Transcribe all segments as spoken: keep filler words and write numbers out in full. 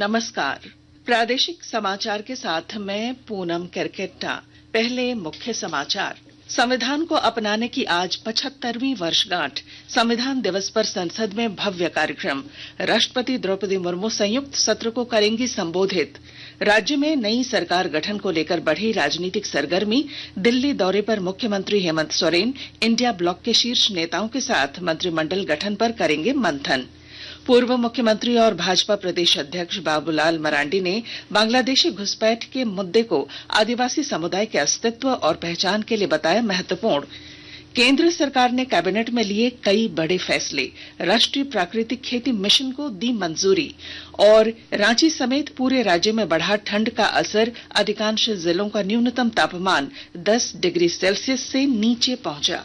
नमस्कार। प्रादेशिक समाचार के साथ मैं पूनम केरकेट्टा। पहले मुख्य समाचार। संविधान को अपनाने की आज पचहत्तरवीं वर्षगांठ। संविधान दिवस पर संसद में भव्य कार्यक्रम। राष्ट्रपति द्रौपदी मुर्मू संयुक्त सत्र को करेंगी संबोधित। राज्य में नई सरकार गठन को लेकर बढ़ी राजनीतिक सरगर्मी। दिल्ली दौरे पर मुख्यमंत्री हेमंत सोरेन इंडिया ब्लॉक के शीर्ष नेताओं के साथ मंत्रिमंडल गठन पर करेंगे मंथन। पूर्व मुख्यमंत्री और भाजपा प्रदेश अध्यक्ष बाबूलाल मरांडी ने बांग्लादेशी घुसपैठ के मुद्दे को आदिवासी समुदाय के अस्तित्व और पहचान के लिए बताया महत्वपूर्ण। केंद्र सरकार ने कैबिनेट में लिए कई बड़े फैसले। राष्ट्रीय प्राकृतिक खेती मिशन को दी मंजूरी। और रांची समेत पूरे राज्य में बढ़ा ठंड का असर। अधिकांश जिलों का न्यूनतम तापमान दस डिग्री सेल्सियस से नीचे पहुंचा।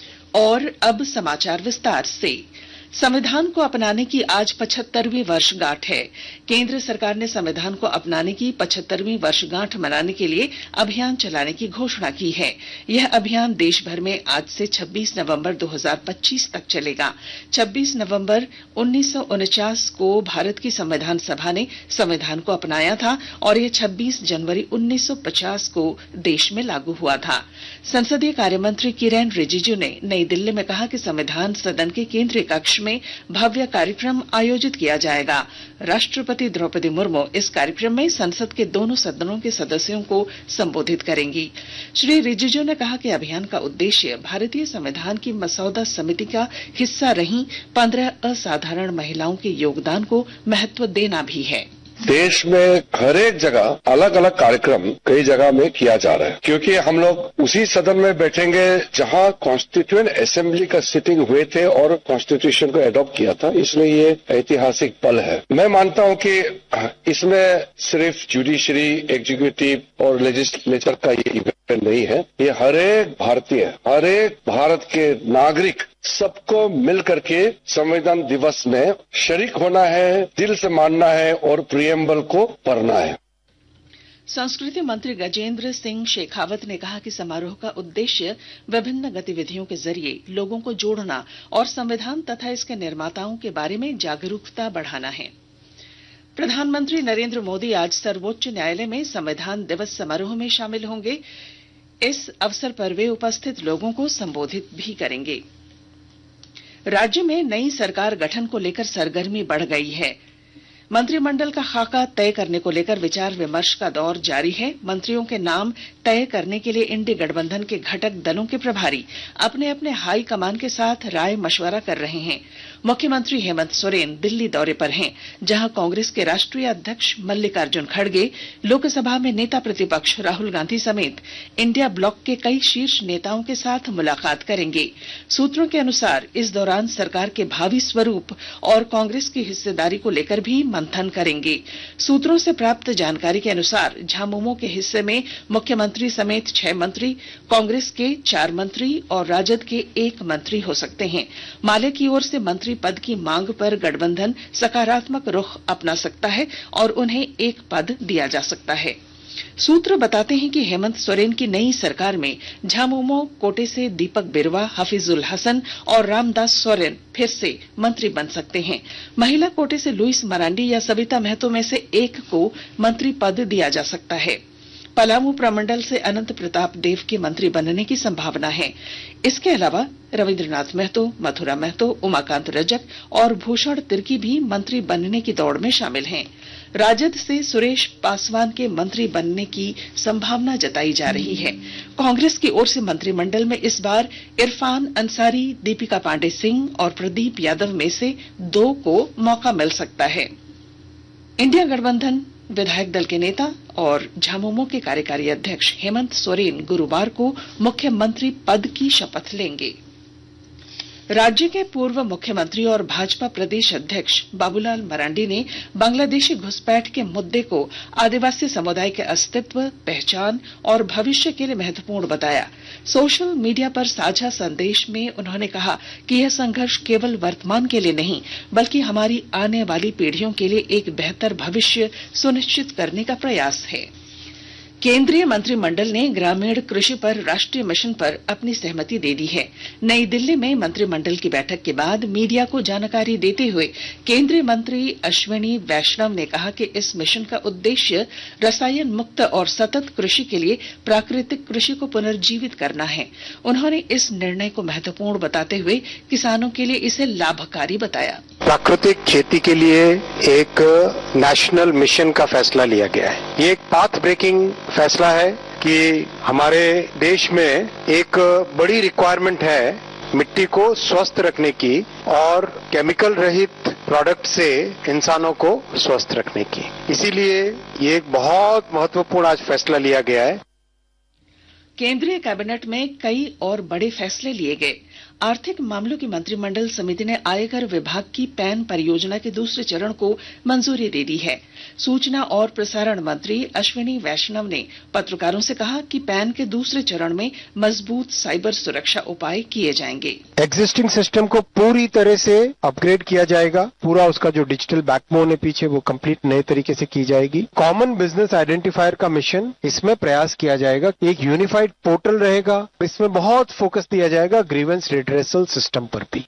और अब समाचार विस्तार से। संविधान को अपनाने की आज पचहत्तरवीं वर्षगांठ है। केंद्र सरकार ने संविधान को अपनाने की पचहत्तरवीं वर्षगांठ मनाने के लिए अभियान चलाने की घोषणा की है। यह अभियान देश भर में आज से छब्बीस नवंबर दो हज़ार पच्चीस तक चलेगा। छब्बीस नवंबर उन्नीस सौ उनचास को भारत की संविधान सभा ने संविधान को अपनाया था और यह छब्बीस जनवरी उन्नीस सौ पचास को देश में लागू हुआ था। संसदीय कार्यमंत्री किरेन रिजिजू ने नई दिल्ली में कहा कि संविधान सदन के केंद्रीय कक्ष में भव्य कार्यक्रम आयोजित किया जाएगा। राष्ट्रपति द्रौपदी मुर्मू इस कार्यक्रम में संसद के दोनों सदनों के सदस्यों को संबोधित करेंगी। श्री रिजिजू ने कहा कि अभियान का उद्देश्य भारतीय संविधान की मसौदा समिति का हिस्सा रही पंद्रह असाधारण महिलाओं के योगदान को महत्व देना भी है। देश में हर एक जगह अलग अलग कार्यक्रम कई जगह में किया जा रहा है, क्योंकि हम लोग उसी सदन में बैठेंगे जहां कॉन्स्टिट्यूएंट असेंबली का सिटिंग हुए थे और कॉन्स्टिट्यूशन को एडॉप्ट किया था, इसलिए ये ऐतिहासिक पल है। मैं मानता हूं कि इसमें सिर्फ जुडिशरी, एग्जीक्यूटिव और लेजिस्लेचर का ये इवेंट नहीं है, ये हर एक भारतीय, हर एक भारत के नागरिक सबको मिल करके संविधान दिवस में शरीक होना है, दिल से मानना है और प्रियम्बल को पढ़ना है। संस्कृति मंत्री गजेंद्र सिंह शेखावत ने कहा कि समारोह का उद्देश्य विभिन्न गतिविधियों के जरिए लोगों को जोड़ना और संविधान तथा इसके निर्माताओं के बारे में जागरूकता बढ़ाना है। प्रधानमंत्री नरेंद्र मोदी आज सर्वोच्च न्यायालय में संविधान दिवस समारोह में शामिल होंगे। इस अवसर पर वे उपस्थित लोगों को संबोधित भी करेंगे। राज्य में नई सरकार गठन को लेकर सरगर्मी बढ़ गई है। मंत्रिमंडल का खाका तय करने को लेकर विचार विमर्श का दौर जारी है। मंत्रियों के नाम तय करने के लिए इंडी गठबंधन के घटक दलों के प्रभारी अपने अपने हाई कमान के साथ राय मशवरा कर रहे हैं। मुख्यमंत्री हेमंत सोरेन दिल्ली दौरे पर हैं, जहां कांग्रेस के राष्ट्रीय अध्यक्ष मल्लिकार्जुन खड़गे, लोकसभा में नेता प्रतिपक्ष राहुल गांधी समेत इंडिया ब्लॉक के कई शीर्ष नेताओं के साथ मुलाकात करेंगे। सूत्रों के अनुसार इस दौरान सरकार के भावी स्वरूप और कांग्रेस की हिस्सेदारी को लेकर भी मंथन करेंगे। सूत्रों से प्राप्त जानकारी के अनुसार झामुमो के हिस्से में मुख्यमंत्री समेत छह मंत्री, कांग्रेस के चार मंत्री और राजद के एक मंत्री हो सकते हैं। माले की ओर से मंत्री पद की मांग पर गठबंधन सकारात्मक रुख अपना सकता है और उन्हें एक पद दिया जा सकता है। सूत्र बताते हैं कि हेमंत सोरेन की नई सरकार में झामुमो कोटे से दीपक बिरवा, हफीजुल हसन और रामदास सोरेन फिर से मंत्री बन सकते हैं। महिला कोटे से लुईस मरांडी या सविता महतो में से एक को मंत्री पद दिया जा सकता है। पलामू प्रमंडल से अनंत प्रताप देव के मंत्री बनने की संभावना है। इसके अलावा रविंद्रनाथ महतो, मथुरा महतो, उमाकांत रजक और भूषण तिर्की भी मंत्री बनने की दौड़ में शामिल हैं। राजद से सुरेश पासवान के मंत्री बनने की संभावना जताई जा रही है। कांग्रेस की ओर से मंत्रिमंडल में इस बार इरफान अंसारी, दीपिका पांडे सिंह और प्रदीप यादव में से दो को मौका मिल सकता है। इंडिया गठबंधन विधायक दल के नेता और झामुमो के कार्यकारी अध्यक्ष हेमंत सोरेन गुरुवार को मुख्यमंत्री पद की शपथ लेंगे। राज्य के पूर्व मुख्यमंत्री और भाजपा प्रदेश अध्यक्ष बाबूलाल मरांडी ने बांग्लादेशी घुसपैठ के मुद्दे को आदिवासी समुदाय के अस्तित्व, पहचान और भविष्य के लिए महत्वपूर्ण बताया। सोशल मीडिया पर साझा संदेश में उन्होंने कहा कि यह संघर्ष केवल वर्तमान के लिए नहीं, बल्कि हमारी आने वाली पीढ़ियों के लिए एक बेहतर भविष्य सुनिश्चित करने का प्रयास है। केंद्रीय मंत्रिमंडल ने ग्रामीण कृषि पर राष्ट्रीय मिशन पर अपनी सहमति दे दी है। नई दिल्ली में मंत्रिमंडल की बैठक के बाद मीडिया को जानकारी देते हुए केंद्रीय मंत्री अश्विनी वैष्णव ने कहा कि इस मिशन का उद्देश्य रसायन मुक्त और सतत कृषि के लिए प्राकृतिक कृषि को पुनर्जीवित करना है। उन्होंने इस निर्णय को महत्वपूर्ण बताते हुए किसानों के लिए इसे लाभकारी बताया। प्राकृतिक खेती के लिए एक नेशनल मिशन का फैसला लिया गया है। ये एक पाथ ब्रेकिंग फैसला है कि हमारे देश में एक बड़ी रिक्वायरमेंट है मिट्टी को स्वस्थ रखने की और केमिकल रहित प्रोडक्ट से इंसानों को स्वस्थ रखने की। इसीलिए ये एक बहुत महत्वपूर्ण आज फैसला लिया गया है। केंद्रीय कैबिनेट में कई और बड़े फैसले लिए गए। आर्थिक मामलों की मंत्रिमंडल समिति ने आयकर विभाग की पैन परियोजना के दूसरे चरण को मंजूरी दे दी है। सूचना और प्रसारण मंत्री अश्विनी वैष्णव ने पत्रकारों से कहा कि पैन के दूसरे चरण में मजबूत साइबर सुरक्षा उपाय किए जाएंगे। एग्जिस्टिंग सिस्टम को पूरी तरह से अपग्रेड किया जाएगा। पूरा उसका जो डिजिटल बैकबोन है पीछे वो कंप्लीट नए तरीके से की जाएगी। कॉमन बिजनेस आइडेंटिफायर का मिशन इसमें प्रयास किया जाएगा। एक यूनिफाइड पोर्टल रहेगा। इसमें बहुत फोकस दिया जाएगा ग्रीवेंस रेड्रेसल सिस्टम पर भी।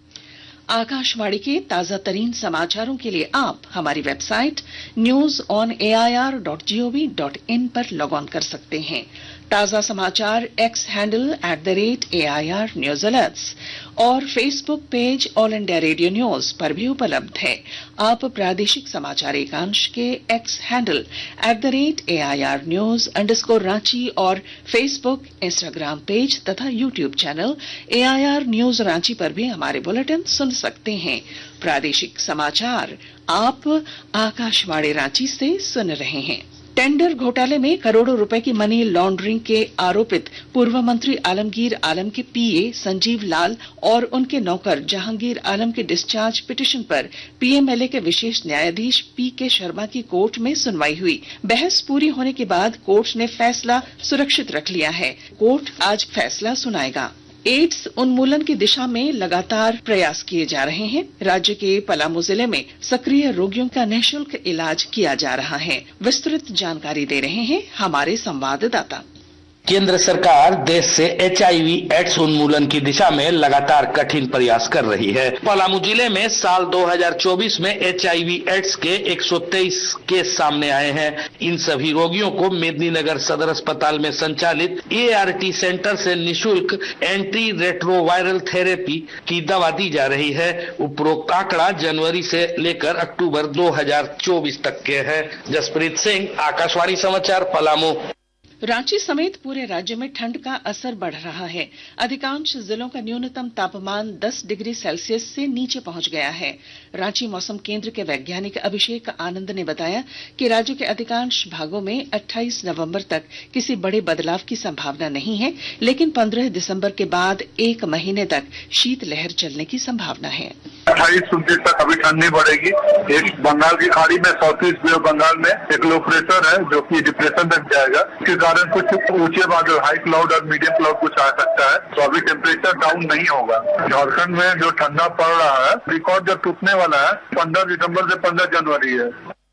आकाशवाणी के ताजा तरीन समाचारों के लिए आप हमारी website news on A I R dot G O V dot in पर लॉग ऑन कर सकते हैं। ताजा समाचार X handle at the rate A I R news alerts और Facebook page All India Radio news पर भी उपलब्ध है। आप प्रादेशिक समाचार एकांश के X handle at the rate A I R news underscore Ranchi और फेसबुक इंस्टाग्राम पेज तथा YouTube channel A I R news Ranchi पर भी हमारे बुलेटिन सुन सकते हैं। प्रादेशिक समाचार आप आकाशवाणी रांची से सुन रहे हैं। टेंडर घोटाले में करोड़ों रुपए की मनी लॉन्ड्रिंग के आरोपित पूर्व मंत्री आलमगीर आलम के पीए संजीव लाल और उनके नौकर जहांगीर आलम के डिस्चार्ज पिटीशन पर पीएमएलए के विशेष न्यायाधीश पी के शर्मा की कोर्ट में सुनवाई हुई। बहस पूरी होने के बाद कोर्ट ने फैसला सुरक्षित रख लिया है। कोर्ट आज फैसला सुनाएगा। एड्स उन्मूलन की दिशा में लगातार प्रयास किए जा रहे हैं। राज्य के पलामू जिले में सक्रिय रोगियों का निःशुल्क इलाज किया जा रहा है। विस्तृत जानकारी दे रहे हैं हमारे संवाददाता। केंद्र सरकार देश से एच आई वी एड्स उन्मूलन की दिशा में लगातार कठिन प्रयास कर रही है। पलामू जिले में साल दो हज़ार चौबीस में एच आई वी एड्स के एक सौ तेईस केस सामने आए हैं। इन सभी रोगियों को मेदिनीनगर सदर अस्पताल में संचालित ए आर टी सेंटर से निःशुल्क एंटी रेट्रोवायरल थेरेपी की दवा दी जा रही है। उपरोक्त आंकड़ा जनवरी से लेकर अक्टूबर दो हज़ार चौबीस तक के है। जसप्रीत सिंह, आकाशवाणी समाचार, पलामू। रांची समेत पूरे राज्य में ठंड का असर बढ़ रहा है। अधिकांश जिलों का न्यूनतम तापमान दस डिग्री सेल्सियस से नीचे पहुंच गया है। रांची मौसम केंद्र के वैज्ञानिक अभिषेक आनंद ने बताया कि राज्य के अधिकांश भागों में अट्ठाईस नवंबर तक किसी बड़े बदलाव की संभावना नहीं है, लेकिन पंद्रह दिसंबर के बाद एक महीने तक शीतलहर चलने की संभावना है। अट्ठाईस उनतीस तक अभी ठंड नहीं बढ़ेगी। एक बंगाल की खाड़ी में south east bay of Bengal में एक लो प्रेशर है जो कि डिप्रेशन तक जाएगा। इसके कारण कुछ ऊंचे बादल, हाई क्लाउड और मीडियम क्लाउड कुछ आ सकता है। तो अभी टेम्परेचर डाउन नहीं होगा। झारखंड में जो ठंडा पड़ रहा है, रिकॉर्ड जब टूटने वाला है पंद्रह दिसंबर से पंद्रह जनवरी है।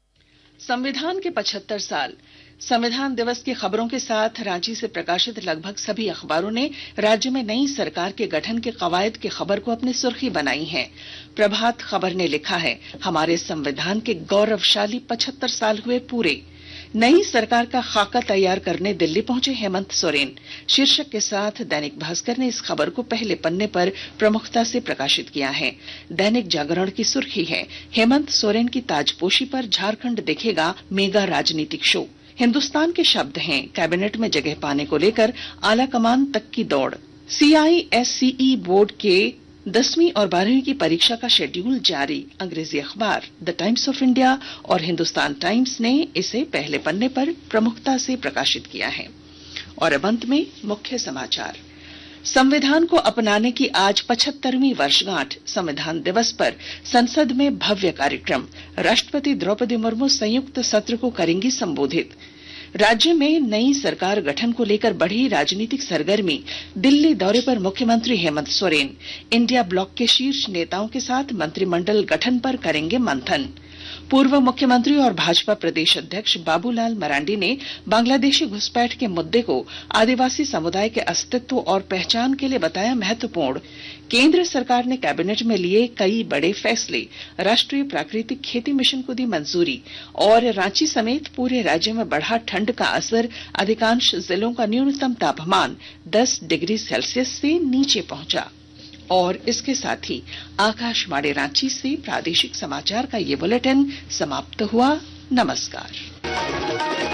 संविधान के पचहत्तर साल संविधान दिवस की खबरों के साथ रांची से प्रकाशित लगभग सभी अखबारों ने राज्य में नई सरकार के गठन के कवायद की खबर को अपनी सुर्खी बनाई है। प्रभात खबर ने लिखा है, हमारे संविधान के गौरवशाली पचहत्तर साल हुए पूरे। नई सरकार का खाका तैयार करने दिल्ली पहुंचे हेमंत सोरेन। शीर्षक के साथ दैनिक भास्कर ने इस खबर को पहले पन्ने पर प्रमुखता से प्रकाशित किया है। दैनिक जागरण की सुर्खी है, हेमंत सोरेन की ताजपोशी पर झारखंड देखेगा मेगा राजनीतिक शो। हिंदुस्तान के शब्द हैं, कैबिनेट में जगह पाने को लेकर आला कमान तक की दौड़। सी I S C E board के दसवीं और बारहवीं की परीक्षा का शेड्यूल जारी। अंग्रेजी अखबार द टाइम्स ऑफ इंडिया और हिंदुस्तान टाइम्स ने इसे पहले पन्ने पर प्रमुखता से प्रकाशित किया है। और अब अंत में मुख्य समाचार। संविधान को अपनाने की आज पचहत्तरवीं वर्षगांठ। संविधान दिवस पर संसद में भव्य कार्यक्रम। राष्ट्रपति द्रौपदी मुर्मू संयुक्त सत्र को करेंगी संबोधित। राज्य में नई सरकार गठन को लेकर बढ़ी राजनीतिक सरगर्मी। दिल्ली दौरे पर मुख्यमंत्री हेमंत सोरेन। इंडिया ब्लॉक के शीर्ष नेताओं के साथ मंत्रिमंडल गठन पर करेंगे मंथन। पूर्व मुख्यमंत्री और भाजपा प्रदेश अध्यक्ष बाबूलाल मरांडी ने बांग्लादेशी घुसपैठ के मुद्दे को आदिवासी समुदाय के अस्तित्व और पहचान के लिए बताया महत्वपूर्ण। केंद्र सरकार ने कैबिनेट में लिए कई बड़े फैसले, राष्ट्रीय प्राकृतिक खेती मिशन को दी मंजूरी और रांची समेत पूरे राज्य में बढ़ा ठंड का असर, अधिकांश जिलों का न्यूनतम तापमान दस डिग्री सेल्सियस से नीचे पहुंचा। और इसके साथ ही आकाशवाणी रांची से प्रादेशिक समाचार का ये बुलेटिन समाप्त हुआ। नमस्कार।